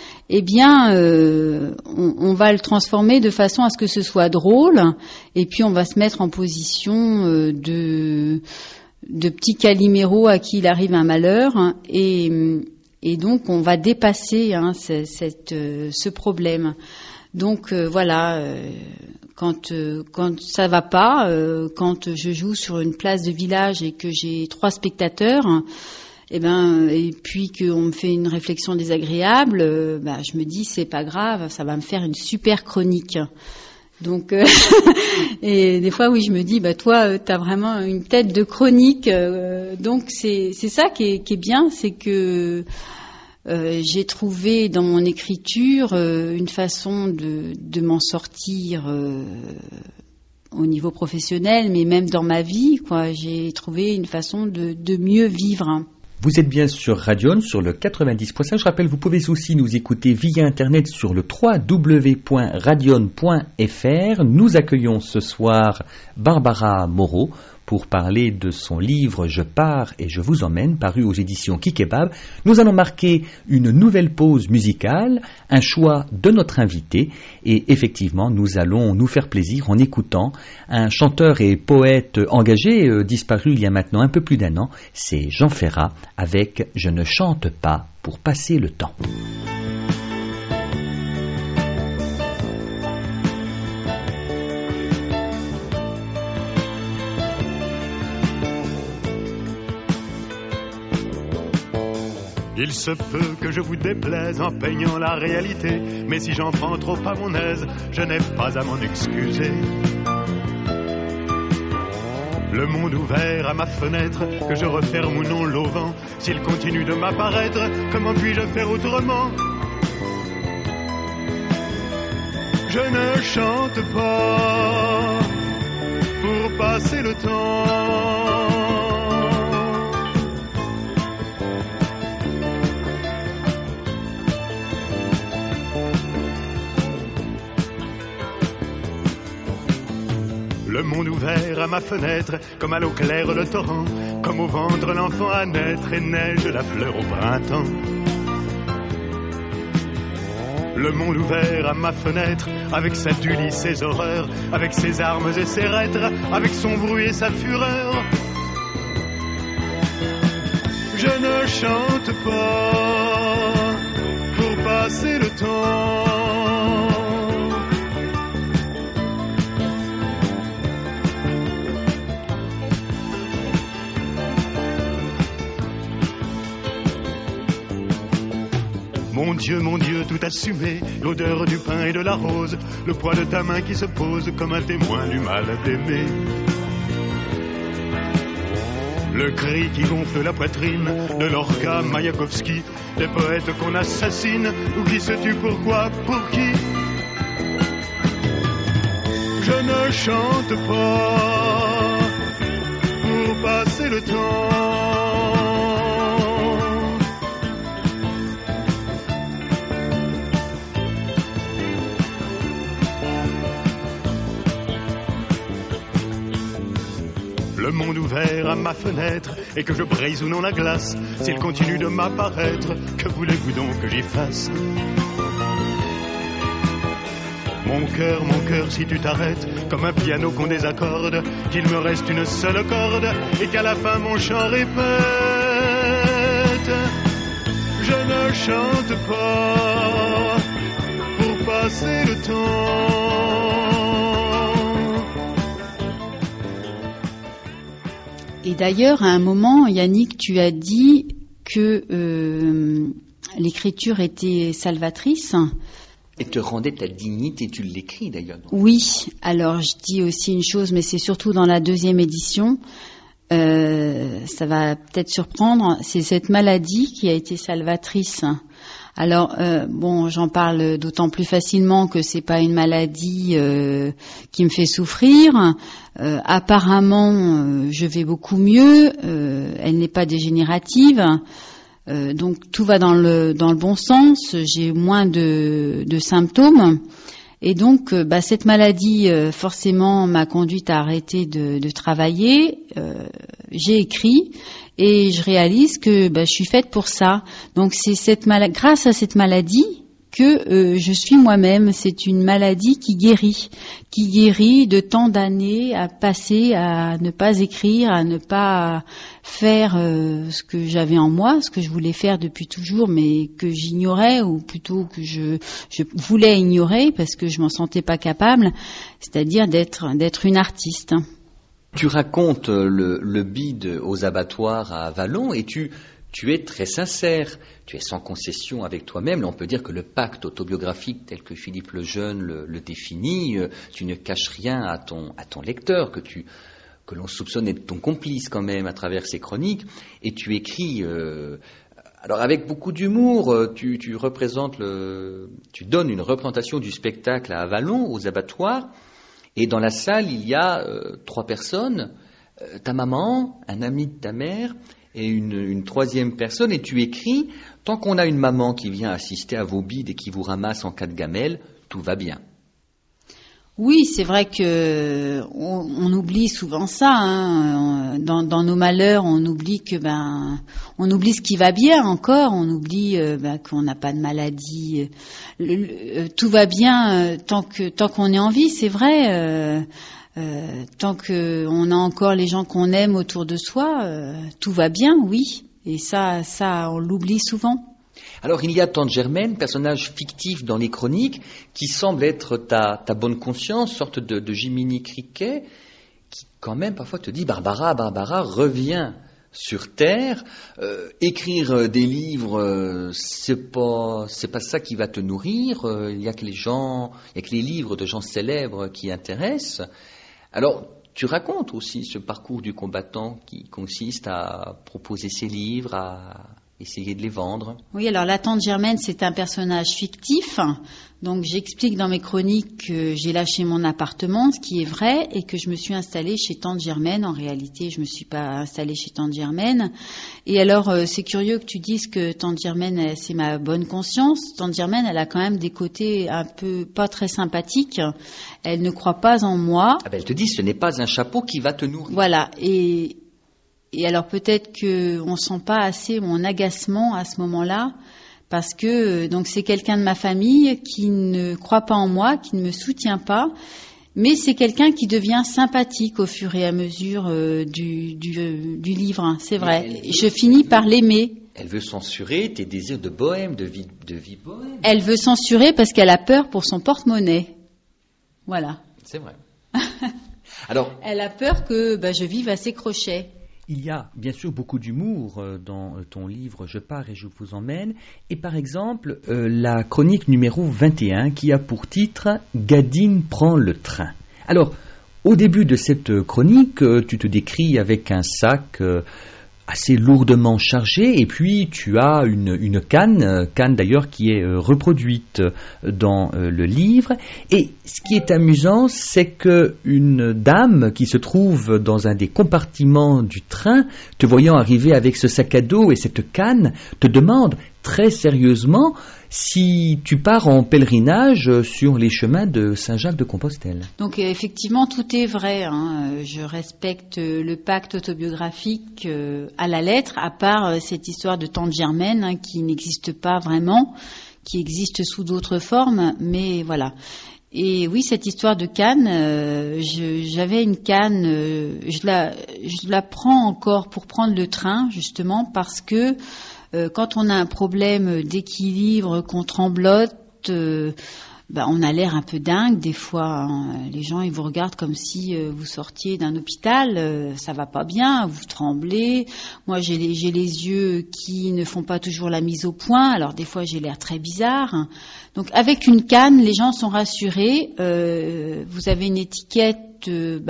on va le transformer de façon à ce que ce soit drôle, et puis on va se mettre en position de petit Calimero à qui il arrive un malheur, et donc on va dépasser ce problème. Donc quand ça va pas, quand je joue sur une place de village et que j'ai 3 spectateurs, et puis qu'on me fait une réflexion désagréable, je me dis c'est pas grave, ça va me faire une super chronique. Donc, et des fois, oui, je me dis, toi, t'as vraiment une tête de chronique. Donc, c'est ça qui est bien, c'est que j'ai trouvé dans mon écriture une façon de m'en sortir au niveau professionnel, mais même dans ma vie, quoi. J'ai trouvé une façon de mieux vivre. Vous êtes bien sur Radion, sur le 90.5. Je rappelle, vous pouvez aussi nous écouter via Internet sur le www.radion.fr. Nous accueillons ce soir Barbara Moreau pour parler de son livre « Je pars et je vous emmène » paru aux éditions Kikebab. Nous allons marquer une nouvelle pause musicale, un choix de notre invité, et effectivement nous allons nous faire plaisir en écoutant un chanteur et poète engagé, disparu il y a maintenant un peu plus d'1 an, c'est Jean Ferrat avec « Je ne chante pas pour passer le temps ». Il se peut que je vous déplaise en peignant la réalité, mais si j'en prends trop à mon aise, je n'ai pas à m'en excuser. Le monde ouvert à ma fenêtre, que je referme ou non l'auvent, s'il continue de m'apparaître, comment puis-je faire autrement? Je ne chante pas pour passer le temps. Le monde ouvert à ma fenêtre, comme à l'eau claire le torrent, comme au ventre l'enfant à naître et neige la fleur au printemps. Le monde ouvert à ma fenêtre, avec sa dulie, ses horreurs, avec ses armes et ses reîtres, avec son bruit et sa fureur. Je ne chante pas pour passer le temps. Mon Dieu, tout assumé, l'odeur du pain et de la rose, le poids de ta main qui se pose comme un témoin du mal d'aimer. Le cri qui gonfle la poitrine de Lorca, Mayakovsky, des poètes qu'on assassine ou qui se tuent pourquoi, pour qui? Je ne chante pas pour passer le temps. Le monde ouvert à ma fenêtre et que je brise ou non la glace, s'il continue de m'apparaître, que voulez-vous donc que j'y fasse? Mon cœur, si tu t'arrêtes, comme un piano qu'on désaccorde, qu'il me reste une seule corde et qu'à la fin mon chant répète. Je ne chante pas pour passer le temps. Et d'ailleurs, à un moment, Yannick, tu as dit que l'écriture était salvatrice. Et te rendait ta dignité, tu l'écris d'ailleurs. Oui, alors je dis aussi une chose, mais c'est surtout dans la 2e édition. Ça va peut-être surprendre, c'est cette maladie qui a été salvatrice. Alors, j'en parle d'autant plus facilement que c'est pas une maladie qui me fait souffrir. Apparemment, je vais beaucoup mieux. Elle n'est pas dégénérative. Donc, tout va dans le bon sens. J'ai moins de symptômes. Et donc, cette maladie, forcément, m'a conduite à arrêter de travailler. J'ai écrit et je réalise que je suis faite pour ça. Donc, c'est grâce à cette maladie que je suis moi-même. C'est une maladie qui guérit de tant d'années à passer à ne pas écrire, à ne pas faire ce que j'avais en moi, ce que je voulais faire depuis toujours, mais que j'ignorais, ou plutôt que je voulais ignorer parce que je m'en sentais pas capable, c'est-à-dire d'être une artiste. Tu racontes le bide aux abattoirs à Vallon et tu tu es très sincère, tu es sans concession avec toi-même. Là, on peut dire que le pacte autobiographique tel que Philippe Lejeune le définit, tu ne caches rien à ton lecteur, que l'on soupçonne être ton complice quand même à travers ces chroniques, et tu écris... alors avec beaucoup d'humour, tu donnes une représentation du spectacle à Avallon, aux abattoirs, et dans la salle, il y a 3 personnes, ta maman, un ami de ta mère, et une troisième personne, et tu écris, tant qu'on a une maman qui vient assister à vos bides et qui vous ramasse en cas de gamelle, tout va bien. Oui, c'est vrai que on oublie souvent ça. Hein. Dans nos malheurs, on oublie on oublie ce qui va bien encore. On oublie qu'on n'a pas de maladie. Tout va bien tant qu'on est en vie. C'est vrai. Tant qu'on a encore les gens qu'on aime autour de soi, tout va bien. Oui. Et ça, on l'oublie souvent. Alors il y a Tante Germaine, personnage fictif dans les chroniques, qui semble être ta bonne conscience, sorte de Jiminy Cricket, qui quand même parfois te dit Barbara, reviens sur Terre, écrire des livres, c'est pas ça qui va te nourrir, il y a que les livres de gens célèbres qui intéressent. Alors tu racontes aussi ce parcours du combattant qui consiste à proposer ses livres, à essayer de les vendre. Oui, alors la Tante Germaine, c'est un personnage fictif. Donc j'explique dans mes chroniques que j'ai lâché mon appartement, ce qui est vrai, et que je me suis installée chez Tante Germaine. En réalité, je me suis pas installée chez Tante Germaine. Et alors, c'est curieux que tu dises que Tante Germaine, c'est ma bonne conscience. Tante Germaine, elle a quand même des côtés un peu pas très sympathiques. Elle ne croit pas en moi. Ah ben, elle te dit, ce n'est pas un chapeau qui va te nourrir. Voilà, et alors peut-être qu'on sent pas assez mon agacement à ce moment-là, parce que donc c'est quelqu'un de ma famille qui ne croit pas en moi, qui ne me soutient pas, mais c'est quelqu'un qui devient sympathique au fur et à mesure du livre. C'est vrai. Je finis par l'aimer. Elle veut censurer tes désirs de bohème, de vie bohème. Elle veut censurer parce qu'elle a peur pour son porte-monnaie. Voilà. C'est vrai. Alors, elle a peur que je vive à ses crochets. Il y a bien sûr beaucoup d'humour dans ton livre « Je pars et je vous emmène ». Et par exemple, la chronique numéro 21 qui a pour titre « Gadine prend le train ». Alors, au début de cette chronique, tu te décris avec un sac assez lourdement chargé, et puis tu as une canne d'ailleurs qui est reproduite dans le livre. Et ce qui est amusant, c'est que une dame qui se trouve dans un des compartiments du train, te voyant arriver avec ce sac à dos et cette canne, te demande très sérieusement si tu pars en pèlerinage sur les chemins de Saint-Jacques-de-Compostelle. Donc effectivement, tout est vrai. Je respecte le pacte autobiographique à la lettre, à part cette histoire de Tante Germaine qui n'existe pas vraiment, qui existe sous d'autres formes, mais voilà. Et oui, cette histoire de canne, j'avais une canne, je la prends encore pour prendre le train, justement, parce que quand on a un problème d'équilibre, qu'on tremblote, on a l'air un peu dingue des fois. Les gens, ils vous regardent comme si vous sortiez d'un hôpital. Ça va pas bien, vous tremblez. Moi, j'ai les yeux qui ne font pas toujours la mise au point. Alors des fois, j'ai l'air très bizarre. Donc avec une canne, les gens sont rassurés. Vous avez une étiquette.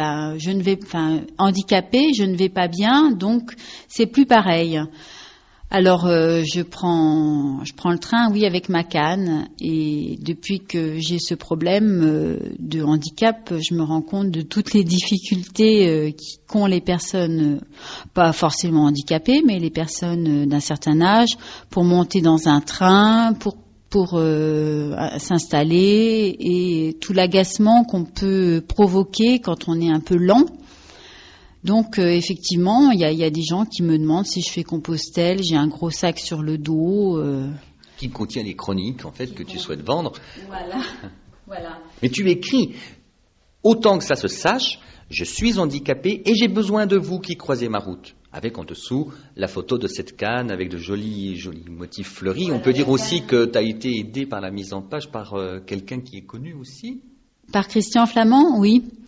Handicapé, je ne vais pas bien. Donc c'est plus pareil. Alors je prends le train, oui, avec ma canne, et depuis que j'ai ce problème de handicap, je me rends compte de toutes les difficultés qu'ont les personnes, pas forcément handicapées, mais les personnes d'un certain âge, pour monter dans un train, pour s'installer, et tout l'agacement qu'on peut provoquer quand on est un peu lent. Donc effectivement, il y a des gens qui me demandent si je fais Compostelle, j'ai un gros sac sur le dos. Qui contient les chroniques, en fait, que tu souhaites vendre. Voilà. Mais tu écris, autant que ça se sache, je suis handicapé et j'ai besoin de vous qui croisez ma route. Avec en dessous la photo de cette canne avec de jolis motifs fleuris. Voilà, on peut dire aussi que tu as été aidé par la mise en page par quelqu'un qui est connu aussi. Par Christian Flamand, oui.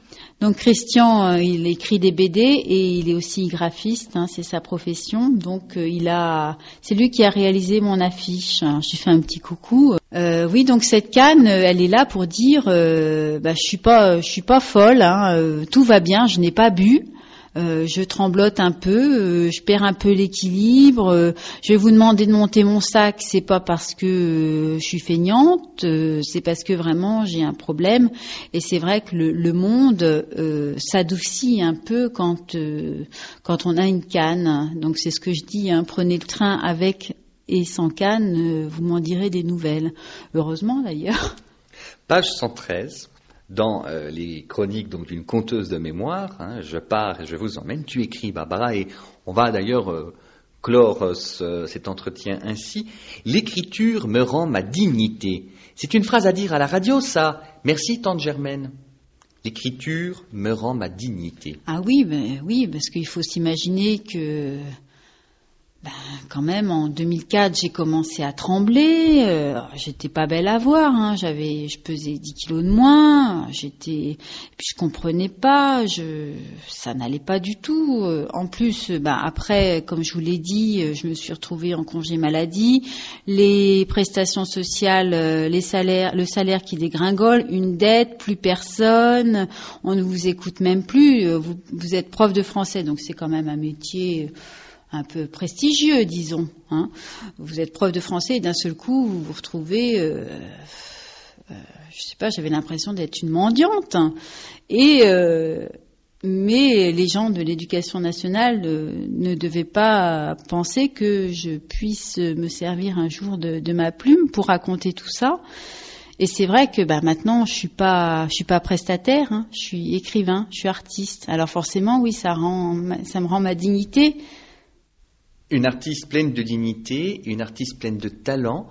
Donc Christian, il écrit des BD et il est aussi graphiste, c'est sa profession. Donc c'est lui qui a réalisé mon affiche. Alors, je lui fais un petit coucou. Oui, donc cette canne, elle est là pour dire, je suis pas folle, tout va bien, je n'ai pas bu. Je tremblote un peu, je perds un peu l'équilibre. Je vais vous demander de monter mon sac, c'est pas parce que je suis feignante, c'est parce que vraiment j'ai un problème. Et c'est vrai que le monde s'adoucit un peu quand on a une canne. Donc c'est ce que je dis, prenez le train avec et sans canne, vous m'en direz des nouvelles. Heureusement d'ailleurs. Page 113. Dans les chroniques donc d'une conteuse de mémoire, je pars et je vous emmène, tu écris Barbara, et on va d'ailleurs clore cet entretien ainsi. L'écriture me rend ma dignité. C'est une phrase à dire à la radio, ça. Merci tante Germaine. L'écriture me rend ma dignité. Ah oui, oui, parce qu'il faut s'imaginer que quand même, en 2004, j'ai commencé à trembler. J'étais pas belle à voir. Je pesais 10 kilos de moins. Et puis je comprenais pas. Ça n'allait pas du tout. En plus, après, comme je vous l'ai dit, je me suis retrouvée en congé maladie. Les prestations sociales, le salaire qui dégringole, une dette, plus personne. On ne vous écoute même plus. Vous êtes prof de français, donc c'est quand même un métier un peu prestigieux, disons. Vous êtes prof de français et d'un seul coup, vous vous retrouvez, je sais pas, j'avais l'impression d'être une mendiante. Mais les gens de l'éducation nationale ne devaient pas penser que je puisse me servir un jour de ma plume pour raconter tout ça. Et c'est vrai que maintenant je suis pas prestataire, je suis écrivain, je suis artiste. Alors forcément, oui, ça me rend ma dignité. Une artiste pleine de dignité, une artiste pleine de talent.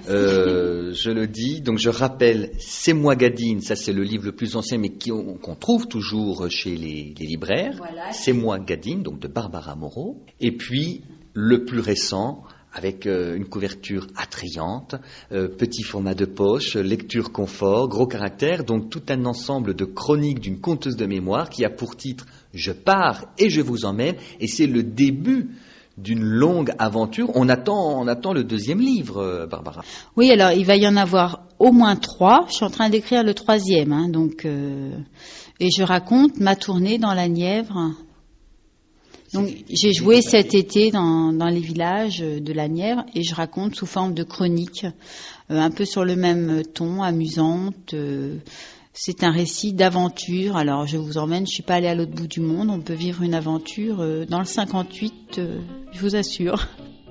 Je le dis, donc je rappelle, C'est moi Gadine, ça c'est le livre le plus ancien, mais qu'on trouve toujours chez les libraires. Voilà. C'est moi Gadine, donc de Barbara Moreau. Et puis le plus récent, avec une couverture attrayante, petit format de poche, lecture confort, gros caractère, donc tout un ensemble de chroniques d'une conteuse de mémoire qui a pour titre « Je pars et je vous emmène », et c'est le début d'une longue aventure. On attend le deuxième livre, Barbara. Oui, alors il va y en avoir au moins 3. Je suis en train d'écrire le 3e, et je raconte ma tournée dans la Nièvre. Donc j'ai joué cet été dans les villages de la Nièvre et je raconte sous forme de chronique, un peu sur le même ton, amusante. C'est un récit d'aventure. Alors je vous emmène, je suis pas allée à l'autre bout du monde. On peut vivre une aventure dans le 58, je vous assure.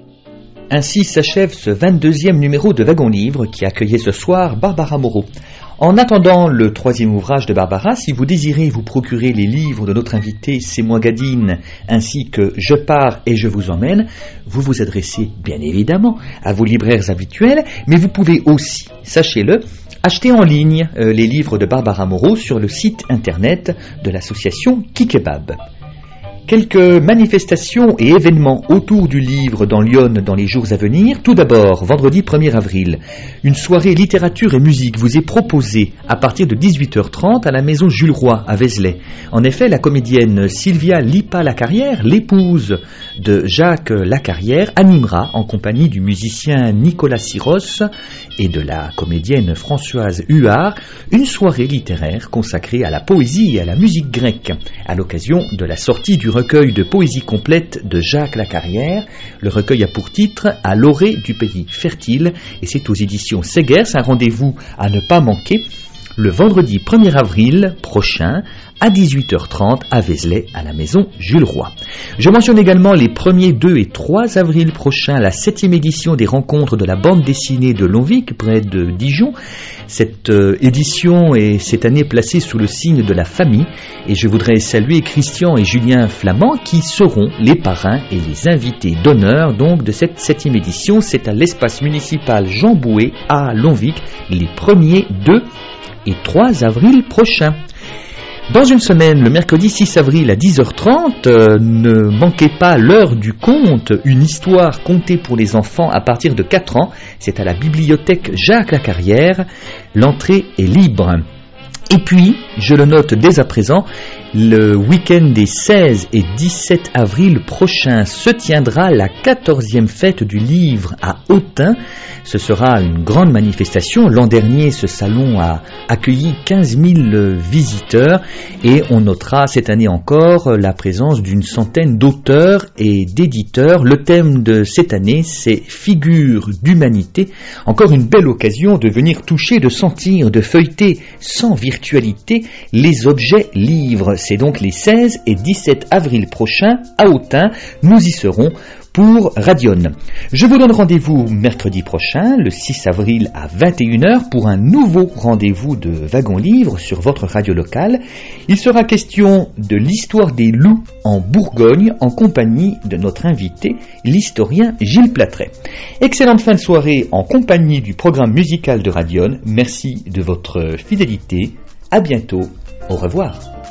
Ainsi s'achève ce 22e numéro de Wagon Livre qui accueillait ce soir Barbara Moreau. En attendant le 3e ouvrage de Barbara, si vous désirez vous procurer les livres de notre invitée C'est moi Gadine, ainsi que Je pars et je vous emmène, vous vous adressez bien évidemment à vos libraires habituels, mais vous pouvez aussi, sachez-le, acheter en ligne les livres de Barbara Moreau sur le site internet de l'association Kikebab. Quelques manifestations et événements autour du livre dans Lyon dans les jours à venir. Tout d'abord, vendredi 1er avril, une soirée littérature et musique vous est proposée à partir de 18h30 à la maison Jules Roy à Vézelay. En effet, la comédienne Sylvia Lipa-Lacarrière, l'épouse de Jacques Lacarrière, animera en compagnie du musicien Nicolas Syros et de la comédienne Françoise Huard une soirée littéraire consacrée à la poésie et à la musique grecque à l'occasion de la sortie du recueil de poésie complète de Jacques Lacarrière. Le recueil a pour titre « À l'orée du pays fertile » et c'est aux éditions Segers. Un rendez-vous à ne pas manquer le vendredi 1er avril prochain à 18h30 à Vézelay à la maison Jules Roy. Je mentionne également les 1er, 2 et 3 avril prochains la 7e édition des rencontres de la bande dessinée de Lonvic près de Dijon. Cette édition est cette année placée sous le signe de la famille et je voudrais saluer Christian et Julien Flamand qui seront les parrains et les invités d'honneur donc de cette 7e édition. C'est à l'espace municipal Jean Bouet à Lonvic les 1er, 2 et 3 avril prochains. Dans une semaine, le mercredi 6 avril à 10h30, ne manquez pas l'heure du conte, une histoire contée pour les enfants à partir de 4 ans. C'est à la bibliothèque Jacques Lacarrière. L'entrée est libre. Et puis, je le note dès à présent, le week-end des 16 et 17 avril prochains se tiendra la 14e fête du livre à Autun. Ce sera une grande manifestation. L'an dernier, ce salon a accueilli 15 000 visiteurs et on notera cette année encore la présence d'une centaine d'auteurs et d'éditeurs. Le thème de cette année, c'est Figures d'humanité. Encore une belle occasion de venir toucher, de sentir, de feuilleter sans virtualité les objets livres. C'est donc les 16 et 17 avril prochains à Autun. Nous y serons pour Radion. Je vous donne rendez-vous mercredi prochain, le 6 avril à 21h, pour un nouveau rendez-vous de Wagon Livre sur votre radio locale. Il sera question de l'histoire des loups en Bourgogne en compagnie de notre invité, l'historien Gilles Platret. Excellente fin de soirée en compagnie du programme musical de Radion. Merci de votre fidélité. À bientôt. Au revoir.